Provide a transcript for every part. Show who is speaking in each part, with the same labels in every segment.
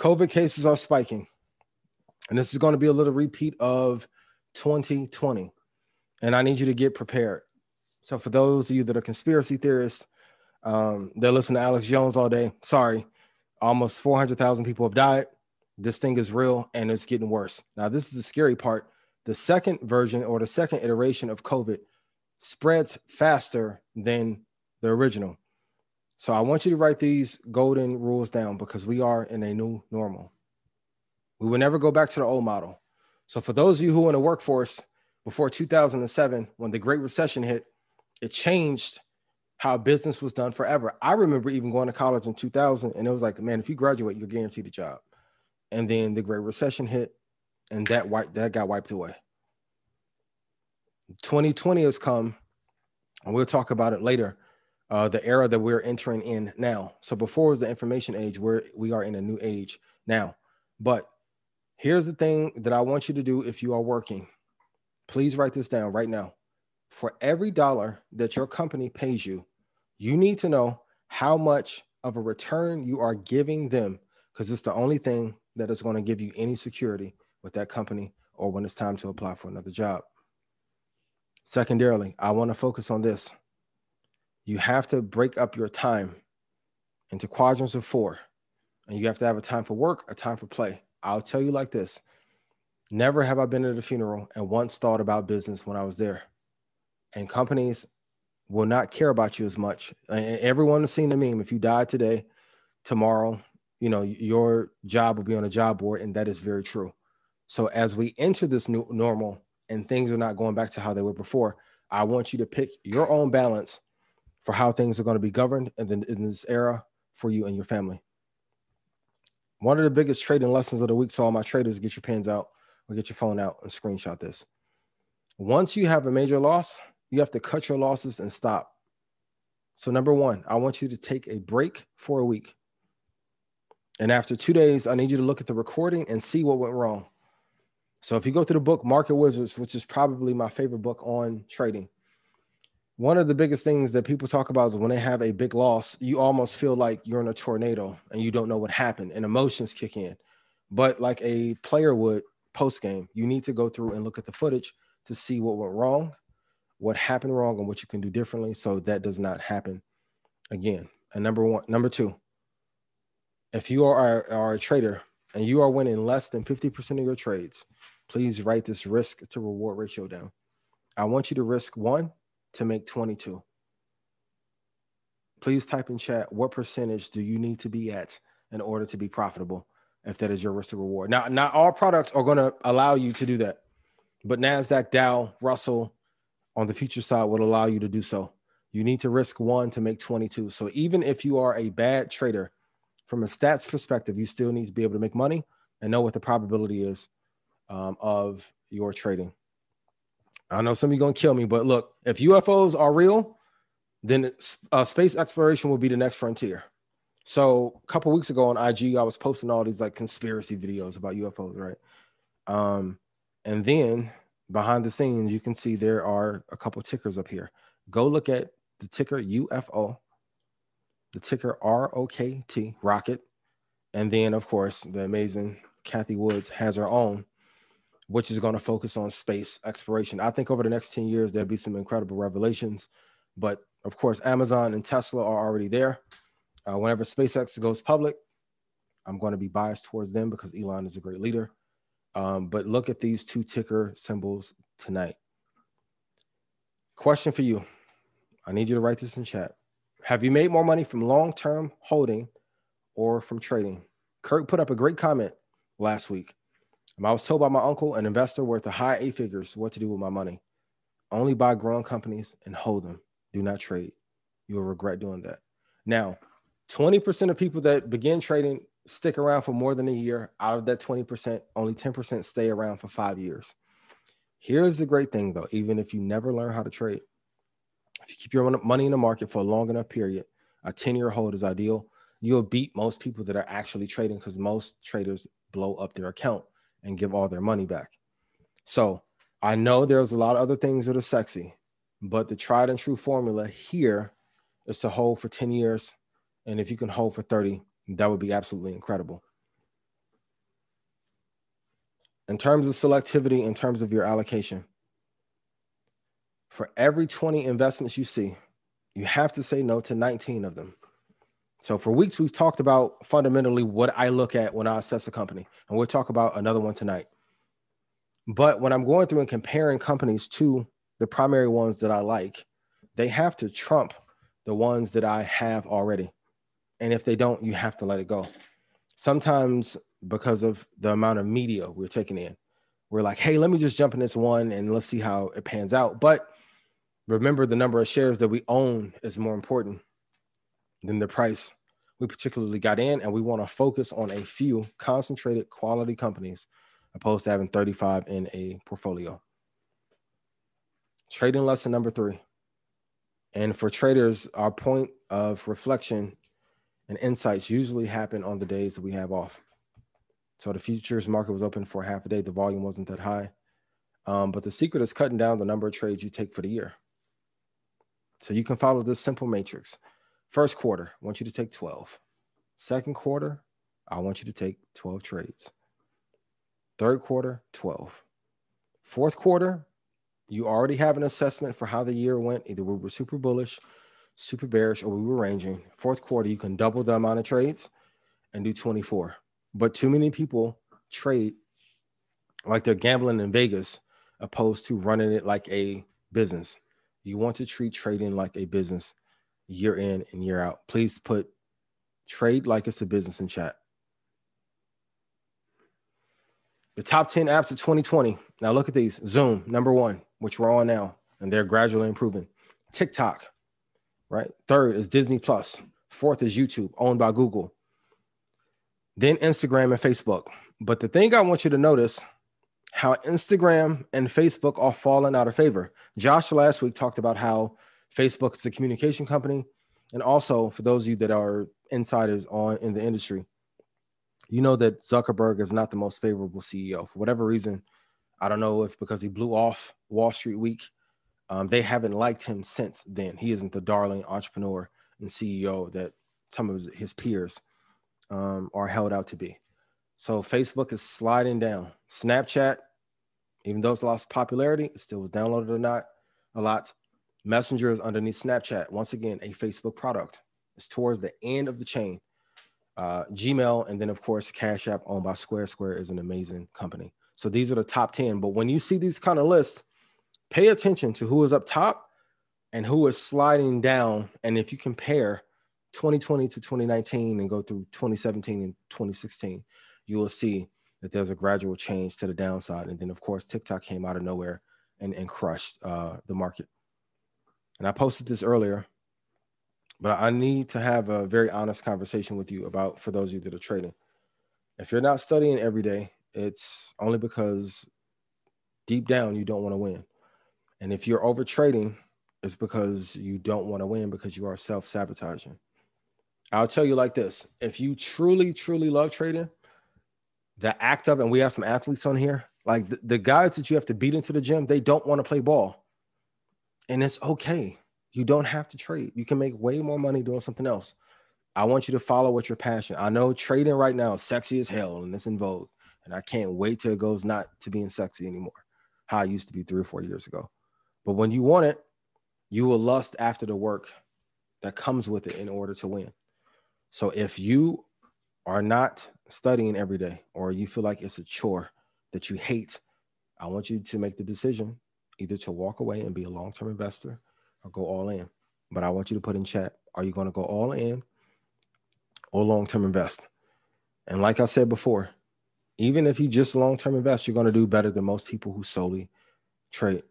Speaker 1: COVID cases are spiking, and this is going to be a little repeat of 2020. And I need you to get prepared. So for those of you that are conspiracy theorists, they're listening to Alex Jones all day. Sorry, almost 400,000 people have died. This thing is real, and it's getting worse. Now, this is the scary part. The second version or the second iteration of COVID spreads faster than the original. So I want you to write these golden rules down because we are in a new normal. We will never go back to the old model. So for those of you who are in the workforce before 2007, when the Great Recession hit, it changed how business was done forever. I remember even going to college in 2000, and it was like, man, if you graduate, you're guaranteed a job. And then the Great Recession hit, and that got wiped away. 2020 has come, and we'll talk about it later. The era that we're entering in now. So before was the information age, where we are in a new age now. But here's the thing that I want you to do if you are working. Please write this down right now. For every dollar that your company pays you, you need to know how much of a return you are giving them, because it's the only thing that is going to give you any security with that company or when it's time to apply for another job. Secondarily, I want to focus on this. You have to break up your time into quadrants of 4, and you have to have a time for work, a time for play. I'll tell you like this. Never have I been at a funeral and once thought about business when I was there. And companies will not care about you as much. And everyone has seen the meme. If you die today, tomorrow, your job will be on a job board, and that is very true. So as we enter this new normal and things are not going back to how they were before, I want you to pick your own balance for how things are going to be governed and then in this era for you and your family. One of the biggest trading lessons of the week, so all my traders, get your pens out or get your phone out and screenshot this. Once you have a major loss, you have to cut your losses and stop. So number one, I want you to take a break for a week. And after 2 days, I need you to look at the recording and see what went wrong. So if you go to the book Market Wizards, which is probably my favorite book on trading, one of the biggest things that people talk about is when they have a big loss, you almost feel like you're in a tornado and you don't know what happened and emotions kick in. But like a player would post-game, you need to go through and look at the footage to see what went wrong, what happened wrong, and what you can do differently so that does not happen again. And number two, if you are a trader and you are winning less than 50% of your trades, please write this risk to reward ratio down. I want you to risk 1 to make 22. Please type in chat, what percentage do you need to be at in order to be profitable, if that is your risk to reward. Now, not all products are going to allow you to do that, but NASDAQ, Dow, Russell on the future side will allow you to do so. You need to risk 1 to make 22. So even if you are a bad trader, from a stats perspective, you still need to be able to make money and know what the probability is of your trading. I know some of you are going to kill me, but look, if UFOs are real, then space exploration will be the next frontier. So a couple of weeks ago on IG, I was posting all these like conspiracy videos about UFOs, right? And then behind the scenes, you can see there are a couple of tickers up here. Go look at the ticker UFO, the ticker ROKT, Rocket. And then, of course, the amazing Kathy Woods has her own, which is going to focus on space exploration. I think over the next 10 years, there'll be some incredible revelations. But of course, Amazon and Tesla are already there. Whenever SpaceX goes public, I'm going to be biased towards them because Elon is a great leader. But look at these 2 ticker symbols tonight. Question for you. I need you to write this in chat. Have you made more money from long-term holding or from trading? Kurt put up a great comment last week. I was told by my uncle, an investor worth a high 8 figures, what to do with my money. Only buy growing companies and hold them. Do not trade. You will regret doing that. Now, 20% of people that begin trading stick around for more than a year. Out of that 20%, only 10% stay around for 5 years. Here's the great thing, though. Even if you never learn how to trade, if you keep your money in the market for a long enough period, a 10-year hold is ideal. You'll beat most people that are actually trading because most traders blow up their account and give all their money back. So I know there's a lot of other things that are sexy, but the tried and true formula here is to hold for 10 years. And if you can hold for 30, that would be absolutely incredible. In terms of selectivity, in terms of your allocation, for every 20 investments you see, you have to say no to 19 of them. So for weeks, we've talked about fundamentally what I look at when I assess a company, and we'll talk about another one tonight. But when I'm going through and comparing companies to the primary ones that I like, they have to trump the ones that I have already. And if they don't, you have to let it go. Sometimes because of the amount of media we're taking in, we're like, hey, let me just jump in this one and let's see how it pans out. But remember, the number of shares that we own is more important than the price we particularly got in. And we want to focus on a few concentrated quality companies opposed to having 35 in a portfolio. Trading lesson number 3. And for traders, our point of reflection and insights usually happen on the days that we have off. So the futures market was open for half a day. The volume wasn't that high. But the secret is cutting down the number of trades you take for the year. So you can follow this simple matrix. First quarter, I want you to take 12. Second quarter, I want you to take 12 trades. Third quarter, 12. Fourth quarter, you already have an assessment for how the year went. Either we were super bullish, super bearish, or we were ranging. Fourth quarter, you can double the amount of trades and do 24. But too many people trade like they're gambling in Vegas opposed to running it like a business. You want to treat trading like a business year in and year out. Please put trade like it's a business in chat. The top 10 apps of 2020. Now look at these. Zoom, number 1, which we're on now, and they're gradually improving. TikTok, right? Third is Disney Plus. Fourth is YouTube, owned by Google. Then Instagram and Facebook. But the thing I want you to notice, how Instagram and Facebook are falling out of favor. Josh last week talked about how Facebook is a communication company. And also, for those of you that are insiders in the industry, you know that Zuckerberg is not the most favorable CEO. For whatever reason, I don't know if because he blew off Wall Street Week, they haven't liked him since then. He isn't the darling entrepreneur and CEO that some of his peers are held out to be. So Facebook is sliding down. Snapchat, even though it's lost popularity, it still was downloaded or not a lot. Messenger is underneath Snapchat. Once again, a Facebook product. It's towards the end of the chain. Gmail, and then of course Cash App, owned by Square. Square is an amazing company. So these are the top 10. But when you see these kind of lists, pay attention to who is up top and who is sliding down. And if you compare 2020 to 2019 and go through 2017 and 2016, you will see that there's a gradual change to the downside. And then of course TikTok came out of nowhere and crushed the market. And I posted this earlier, but I need to have a very honest conversation with you about, for those of you that are trading. If you're not studying every day, it's only because deep down you don't want to win. And if you're over trading, it's because you don't want to win, because you are self-sabotaging. I'll tell you like this. If you truly, truly love trading, the act of, and we have some athletes on here, like the guys that you have to beat into the gym, they don't want to play ball. And it's okay. You don't have to trade. You can make way more money doing something else. I want you to follow what your passion. I know trading right now is sexy as hell and it's in vogue. And I can't wait till it goes not to being sexy anymore, how I used to be 3 or 4 years ago. But when you want it, you will lust after the work that comes with it in order to win. So if you are not studying every day, or you feel like it's a chore that you hate, I want you to make the decision either to walk away and be a long-term investor or go all in. But I want you to put in chat, are you going to go all in or long-term invest? And like I said before, even if you just long-term invest, you're going to do better than most people who solely trade.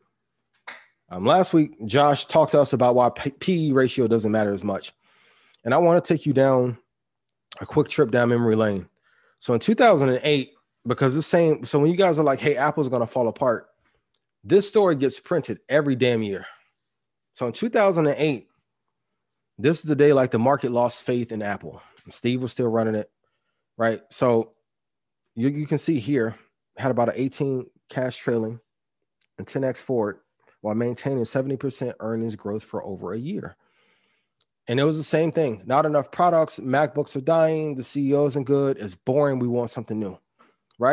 Speaker 1: Last week, Josh talked to us about why PE ratio doesn't matter as much. And I want to take you down a quick trip down memory lane. So in 2008, because so when you guys are like, hey, Apple's going to fall apart, this story gets printed every damn year. So in 2008, this is the day like the market lost faith in Apple. Steve was still running it, right? So you can see here, had about an 18 cash trailing and 10x forward while maintaining 70% earnings growth for over a year. And it was the same thing. Not enough products. MacBooks are dying. The CEO isn't good. It's boring. We want something new, right?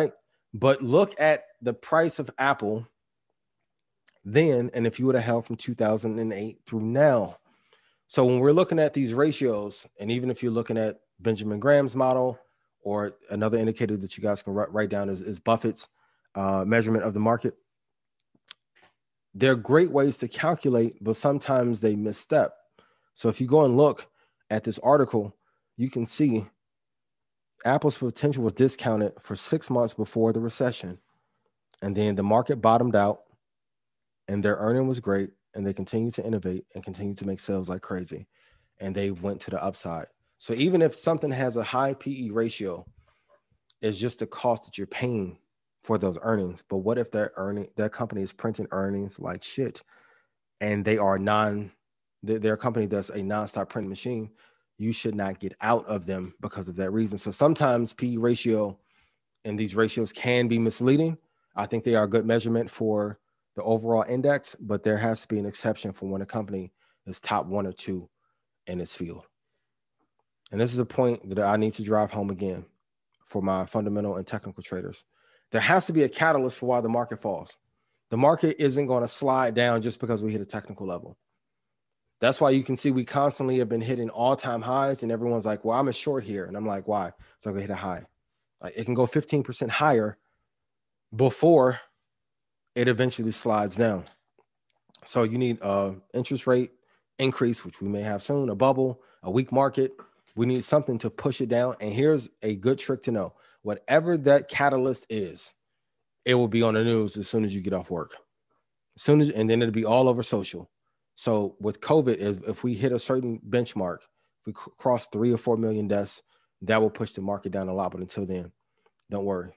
Speaker 1: But look at the price of Apple then, and if you would have held from 2008 through now. So when we're looking at these ratios, and even if you're looking at Benjamin Graham's model, or another indicator that you guys can write down is Buffett's measurement of the market, they're great ways to calculate, but sometimes they misstep. So if you go and look at this article, you can see Apple's potential was discounted for 6 months before the recession. And then the market bottomed out and their earning was great. And they continue to innovate and continue to make sales like crazy. And they went to the upside. So even if something has a high PE ratio, it's just the cost that you're paying for those earnings. But what if their company is printing earnings like shit, and they are their company that's a nonstop print machine? You should not get out of them because of that reason. So sometimes PE ratio and these ratios can be misleading. I think they are a good measurement for the overall index, but there has to be an exception for when a company is top 1 or 2 in its field. And this is a point that I need to drive home again for my fundamental and technical traders. There has to be a catalyst for why the market falls. The market isn't going to slide down just because we hit a technical level. That's why you can see we constantly have been hitting all-time highs, and everyone's like, well, I'm a short here. And I'm like, why? So I can hit a high. Like, it can go 15% higher before it eventually slides down. So you need an interest rate increase, which we may have soon, a bubble, a weak market. We need something to push it down. And here's a good trick to know. Whatever that catalyst is, it will be on the news as soon as you get off work. And then it'll be all over social. So with COVID, if we hit a certain benchmark, if we cross 3 or 4 million deaths, that will push the market down a lot. But until then, don't worry.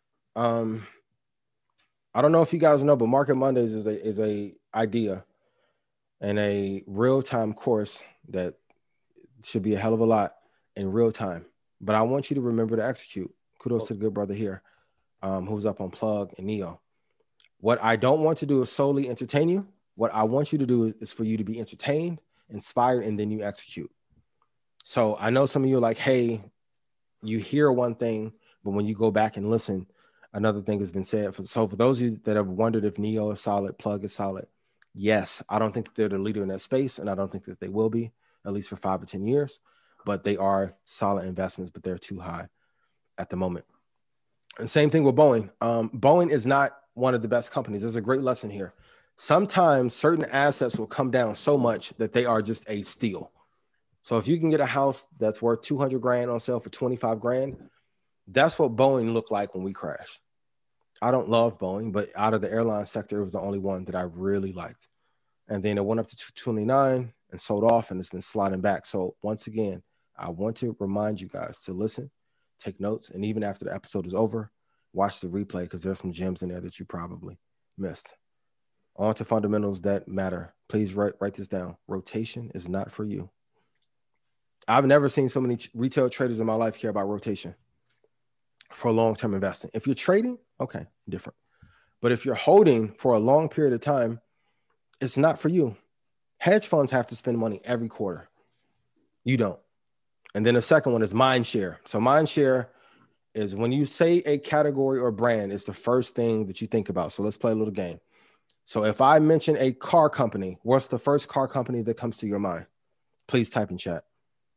Speaker 1: I don't know if you guys know, but Market Mondays is a idea and a real-time course that should be a hell of a lot in real time. But I want you to remember to execute. Kudos to the good brother here, who's up on Plug and Neo. What I don't want to do is solely entertain you. What I want you to do is for you to be entertained, inspired, and then you execute. So I know some of you are like, hey, you hear one thing, but when you go back and listen, another thing has been said. So for those of you that have wondered if Neo is solid, Plug is solid, yes, I don't think that they're the leader in that space, and I don't think that they will be, at least for 5 or 10 years. But they are solid investments, but they're too high at the moment. And same thing with Boeing. Boeing is not one of the best companies. There's a great lesson here. Sometimes certain assets will come down so much that they are just a steal. So if you can get a house that's worth 200 grand on sale for 25 grand, that's what Boeing looked like when we crashed. I don't love Boeing, but out of the airline sector, it was the only one that I really liked. And then it went up to 229 and sold off, and it's been sliding back. So once again, I want to remind you guys to listen, take notes, and even after the episode is over, watch the replay because there's some gems in there that you probably missed. On to fundamentals that matter. Please write this down. Rotation is not for you. I've never seen so many retail traders in my life care about rotation for long-term investing. If you're trading, okay, different. But if you're holding for a long period of time, it's not for you. Hedge funds have to spend money every quarter. You don't. And then the second one is mind share. So mind share is when you say a category or brand, it's the first thing that you think about. So let's play a little game. So if I mention a car company, what's the first car company that comes to your mind? Please type in chat.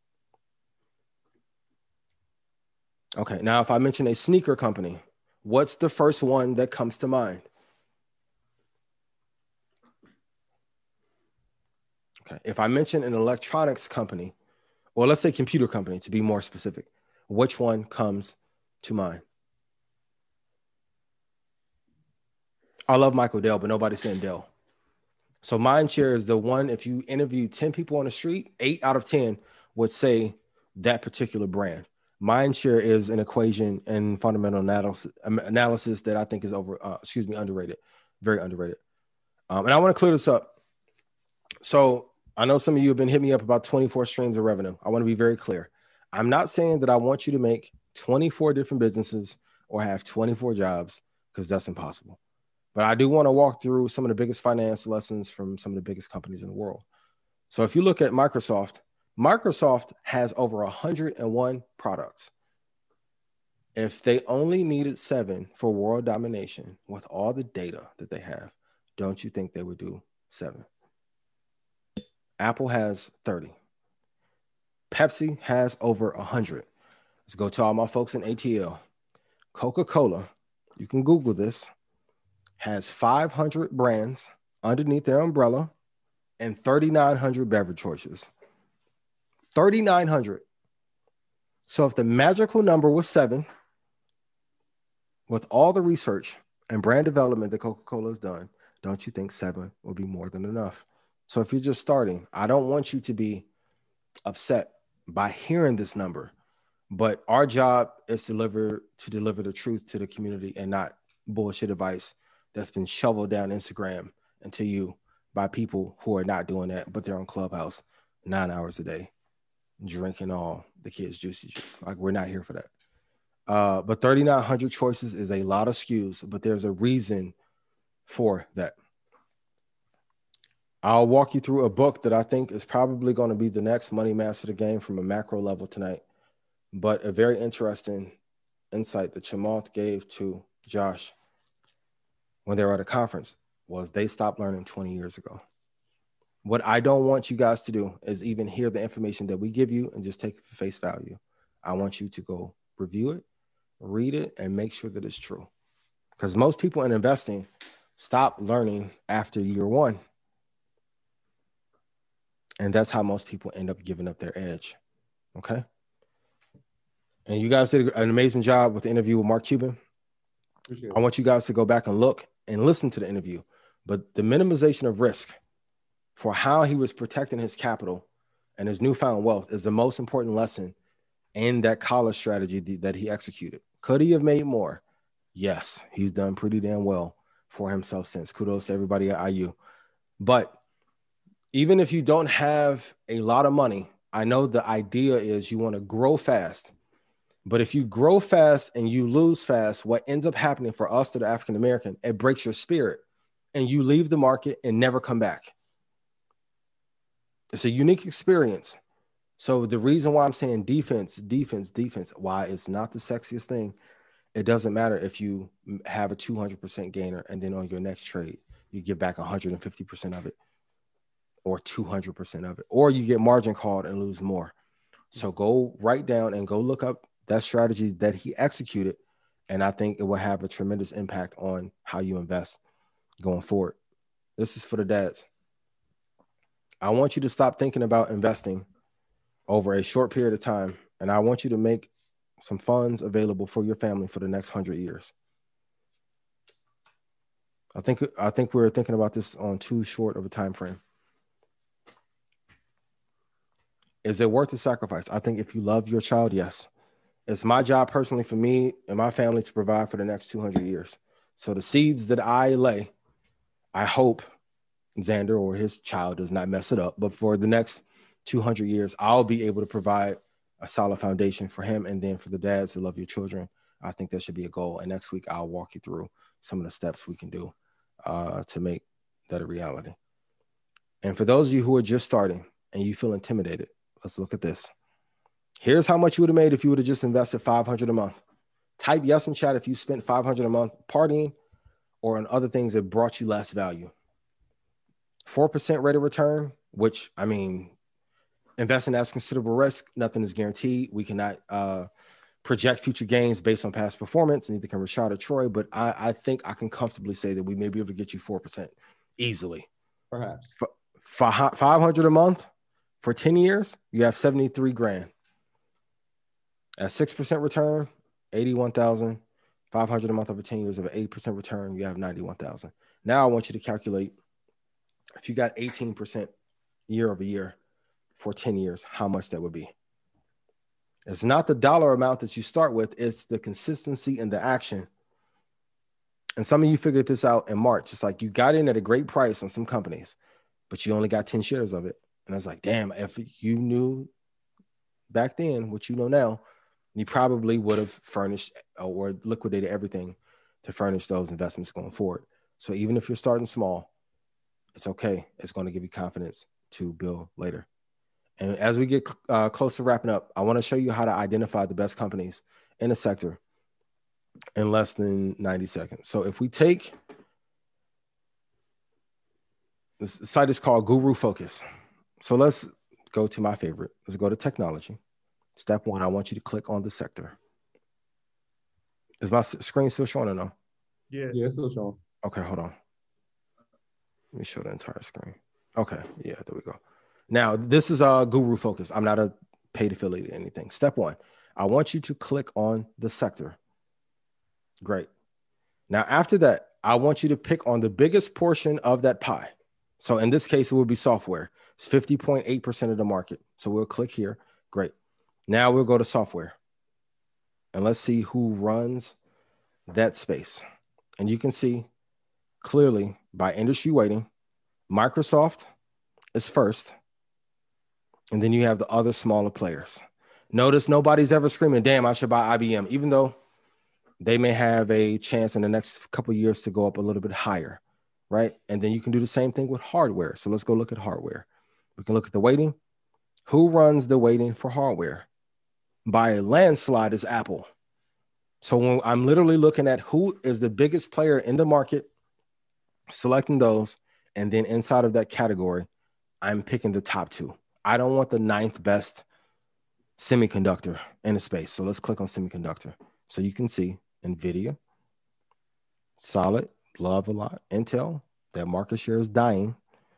Speaker 1: Okay, now if I mention a sneaker company, what's the first one that comes to mind? Okay, if I mention an electronics company, or let's say computer company to be more specific, which one comes to mind? I love Michael Dell, but nobody's saying Dell. So Mindshare is the one, if you interview 10 people on the street, 8 out of 10 would say that particular brand. Mindshare is an equation and fundamental analysis that I think is underrated, very underrated. And I want to clear this up. So I know some of you have been hitting me up about 24 streams of revenue. I want to be very clear. I'm not saying that I want you to make 24 different businesses or have 24 jobs, because that's impossible. But I do want to walk through some of the biggest finance lessons from some of the biggest companies in the world. So if you look at Microsoft, Microsoft has over 101 products. If they only needed 7 for world domination with all the data that they have, don't you think they would do 7? Apple has 30. Pepsi has over 100. Let's go to all my folks in ATL. Coca-Cola, you can Google this, has 500 brands underneath their umbrella and 3,900 beverage choices. 3,900. So if the magical number was 7, with all the research and brand development that Coca-Cola has done, don't you think 7 will be more than enough? So if you're just starting, I don't want you to be upset by hearing this number, but our job is to deliver the truth to the community and not bullshit advice that's been shoveled down Instagram into you by people who are not doing that, but they're on Clubhouse 9 hours a day, drinking all the kids' juicy juice. Like, we're not here for that. But 3,900 choices is a lot of SKUs, but there's a reason for that. I'll walk you through a book that I think is probably going to be the next money master of the game from a macro level tonight, but a very interesting insight that Chamath gave to Josh when they were at a conference was they stopped learning 20 years ago. What I don't want you guys to do is even hear the information that we give you and just take it for face value. I want you to go review it, read it, and make sure that it's true. Because most people in investing stop learning after year 1. And that's how most people end up giving up their edge. Okay. And you guys did an amazing job with the interview with Mark Cuban. I want you guys to go back and look and listen to the interview. But the minimization of risk for how he was protecting his capital and his newfound wealth is the most important lesson in that college strategy that he executed. Could he have made more? Yes, he's done pretty damn well for himself since. Kudos to everybody at IU. But even if you don't have a lot of money, I know the idea is you want to grow fast. But if you grow fast and you lose fast, what ends up happening for us to the African American, it breaks your spirit and you leave the market and never come back. It's a unique experience. So the reason why I'm saying defense, why it's not the sexiest thing, it doesn't matter if you have a 200% gainer and then on your next trade, you get back 150% of it or 200% of it, or you get margin called and lose more. So go write down and go look up that strategy that he executed. And I think it will have a tremendous impact on how you invest going forward. This is for the dads. I want you to stop thinking about investing over a short period of time. And I want you to make some funds available for your family for the next 100 years. I think we're thinking about this on too short of a time frame. Is it worth the sacrifice? I think if you love your child, yes. It's my job personally for me and my family to provide for the next 200 years. So the seeds that I lay, I hope Xander or his child does not mess it up. But for the next 200 years, I'll be able to provide a solid foundation for him. And then for the dads to love your children, I think that should be a goal. And next week, I'll walk you through some of the steps we can do to make that a reality. And for those of you who are just starting and you feel intimidated, let's look at this. Here's how much you would have made if you would have just invested $500 a month. Type yes in chat if you spent $500 a month partying or on other things that brought you less value. 4% rate of return, which, I mean, investing has considerable risk. Nothing is guaranteed. We cannot project future gains based on past performance. Neither can Rashad or Troy, but I think I can comfortably say that we may be able to get you 4% easily.
Speaker 2: Perhaps.
Speaker 1: For $500 a month for 10 years, you have 73 grand. At 6% return, 81,000. 500 a month over 10 years of an 8% return, you have 91,000. Now I want you to calculate if you got 18% year over year for 10 years, how much that would be. It's not the dollar amount that you start with, it's the consistency and the action. And some of you figured this out in March. It's like you got in at a great price on some companies, but you only got 10 shares of it. And I was like, damn, if you knew back then what you know now, you probably would have furnished or liquidated everything to furnish those investments going forward. So even if you're starting small, it's okay. It's going to give you confidence to build later. And as we get close to wrapping up, I want to show you how to identify the best companies in the sector in less than 90 seconds. So if we take, this site is called Guru Focus. So let's go to my favorite. Let's go to technology. Step 1, I want you to click on the sector. Is my screen still showing or no?
Speaker 2: Yeah, it's still showing.
Speaker 1: Okay, hold on. Let me show the entire screen. Okay, yeah, there we go. Now, this is a Guru Focus. I'm not a paid affiliate or anything. Step 1, I want you to click on the sector. Great. Now, after that, I want you to pick on the biggest portion of that pie. So in this case, it would be software. It's 50.8% of the market. So we'll click here. Great. Now we'll go to software. And let's see who runs that space. And you can see clearly by industry weighting, Microsoft is first. And then you have the other smaller players. Notice nobody's ever screaming, damn, I should buy IBM, even though they may have a chance in the next couple of years to go up a little bit higher, right? And then you can do the same thing with hardware. So let's go look at hardware. We can look at the weighting. Who runs the weighting for hardware? By a landslide is Apple. So when I'm literally looking at who is the biggest player in the market, selecting those, and then inside of that category, I'm picking the top 2. I don't want the 9th best semiconductor in the space. So let's click on semiconductor. So you can see NVIDIA, solid, love a lot. Intel, that market share is dying.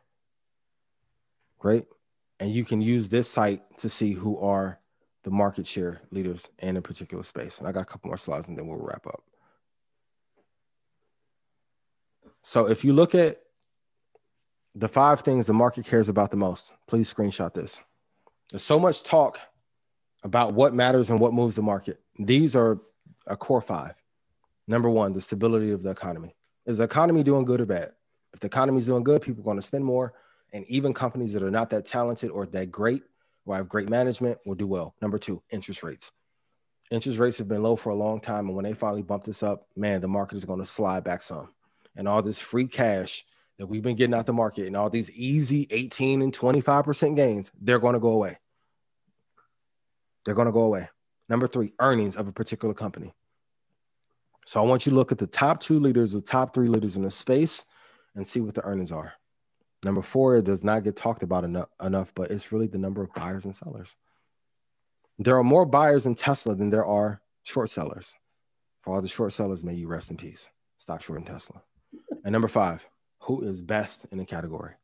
Speaker 1: Great. And you can use this site to see who are the market share leaders in a particular space. And I got a couple more slides and then we'll wrap up. So if you look at the 5 things the market cares about the most, please screenshot this. There's so much talk about what matters and what moves the market. These are a core 5. Number 1, the stability of the economy. Is the economy doing good or bad? If the economy is doing good, people are going to spend more. And even companies that are not that talented or that great or have great management will do well. Number 2, interest rates. Interest rates have been low for a long time. And when they finally bump this up, man, the market is going to slide back some. And all this free cash that we've been getting out the market and all these easy 18 and 25% gains, they're going to go away. They're going to go away. Number 3, earnings of a particular company. So I want you to look at the top 2 leaders, the top 3 leaders in the space and see what the earnings are. Number 4, it does not get talked about enough, but it's really the number of buyers and sellers. There are more buyers in Tesla than there are short sellers. For all the short sellers, may you rest in peace. Stop shorting Tesla. And number 5, who is best in the category?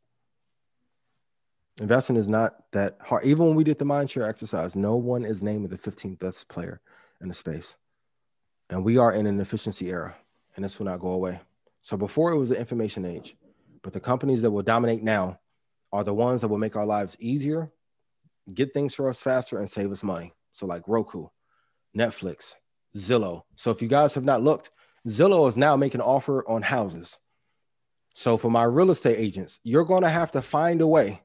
Speaker 1: Investing is not that hard. Even when we did the Mindshare exercise, no one is named the 15th best player in the space. And we are in an efficiency era, and this will not go away. So before it was the information age, but the companies that will dominate now are the ones that will make our lives easier, get things for us faster, and save us money. So like Roku, Netflix, Zillow. So if you guys have not looked, Zillow is now making an offer on houses. So for my real estate agents, you're going to have to find a way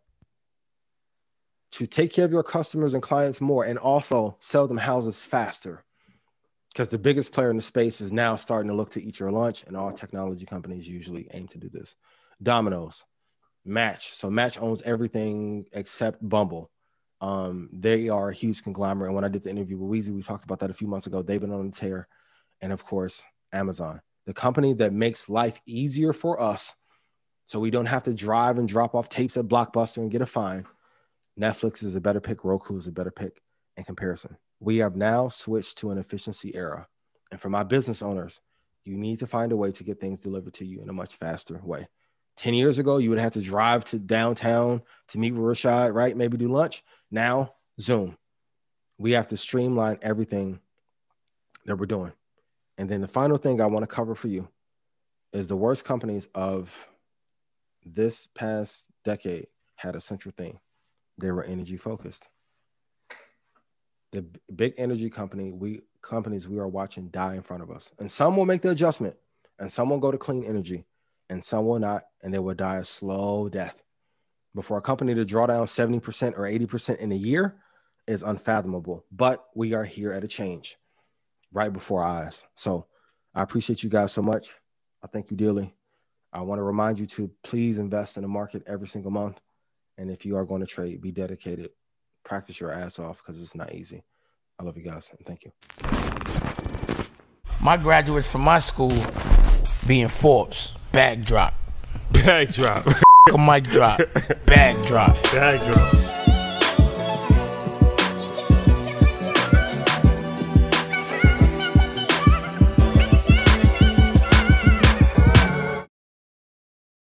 Speaker 1: to take care of your customers and clients more and also sell them houses faster. Because the biggest player in the space is now starting to look to eat your lunch, and all technology companies usually aim to do this. Domino's, Match. So Match owns everything except Bumble. They are a huge conglomerate. And when I did the interview with Weezy, we talked about that a few months ago. They've been on the tear. And of course, Amazon, the company that makes life easier for us so we don't have to drive and drop off tapes at Blockbuster and get a fine. Netflix is a better pick. Roku is a better pick in comparison. We have now switched to an efficiency era. And for my business owners, you need to find a way to get things delivered to you in a much faster way. 10 years ago, you would have to drive to downtown to meet with Rashad, right? Maybe do lunch. Now, Zoom. We have to streamline everything that we're doing. And then the final thing I want to cover for you is the worst companies of this past decade had a central theme. They were energy focused. The big energy companies we are watching die in front of us. And some will make the adjustment, and some will go to clean energy, and some will not, and they will die a slow death. But for a company to draw down 70% or 80% in a year is unfathomable. But we are here at a change right before our eyes. So I appreciate you guys so much. I thank you dearly. I want to remind you to please invest in the market every single month. And if you are going to trade, be dedicated. Practice your ass off because it's not easy. I love you guys and thank you.
Speaker 2: My graduates from my school being Forbes, bag drop.
Speaker 3: Bag drop.
Speaker 2: A mic drop, bag drop.
Speaker 3: Bag drop.